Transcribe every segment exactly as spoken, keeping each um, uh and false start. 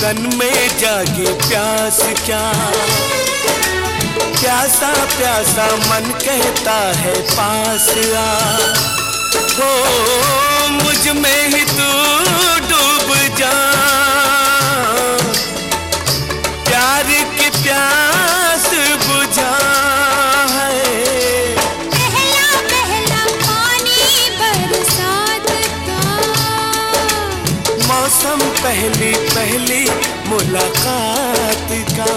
तन में जागी प्यास क्या, प्यासा प्यासा मन कहता है पास आ। हो मुझ में ही तू डूब जा, प्यार की प्यास बुझा है। पहला पहला पानी बरसात का, मौसम पहली पहली मुलाकात का।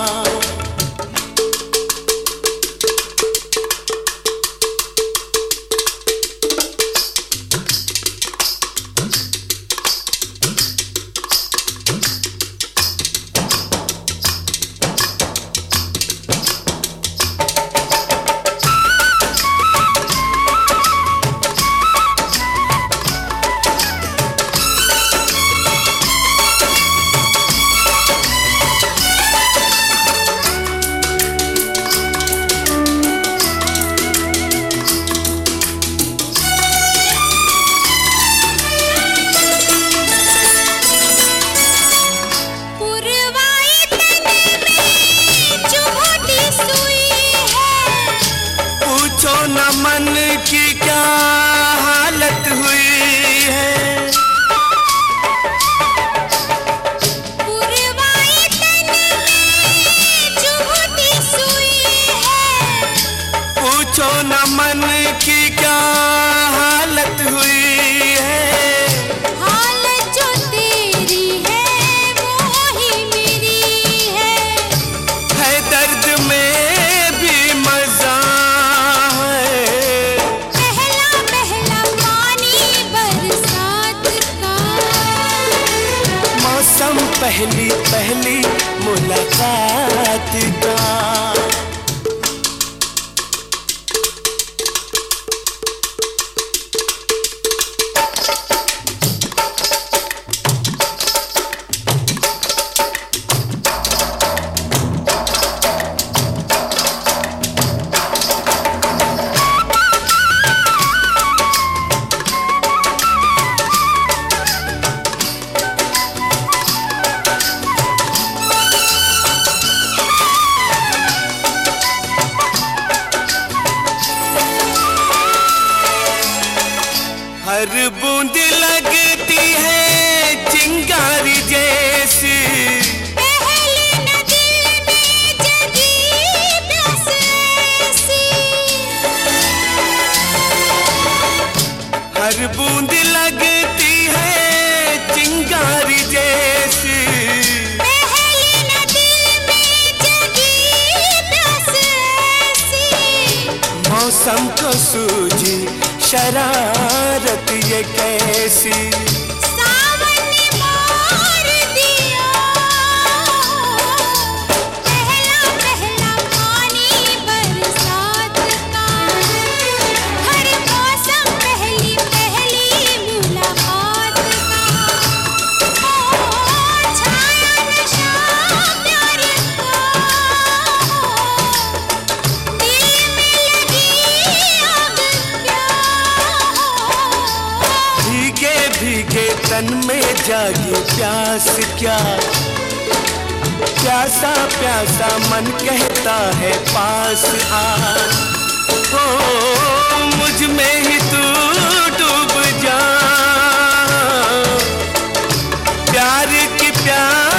मन की क्या हालत हुई है, पुरवाई तन में चुभती सुई है। पूछो न मन की क्या हालत हुई है। हालत जो तेरी है वो ही मेरी है, है दर्द में भी मजा। पहली पहली मुलाकात का। हर बूंद लगती है चिंगारी जैसी, पहले न दिल में जगी प्यास ऐसी। हर बूंद लगती है चिंगारी जैसी, पहले न दिल में जगी प्यास ऐसी। मौसम को सूझी शरारत ये कैसी, सावन ने मार दिया। पहला पहला पानी बरसात का, हर मौसम पहली पहली मुलाकात का। ओ छाया नशा प्यार का, दिल में लगी आग क्या। भीगे भीगे तन में जागी प्यास क्या, प्यासा प्यासा मन कहता है पास आ। हो मुझ में ही तू डूब जा, प्यार की प्यास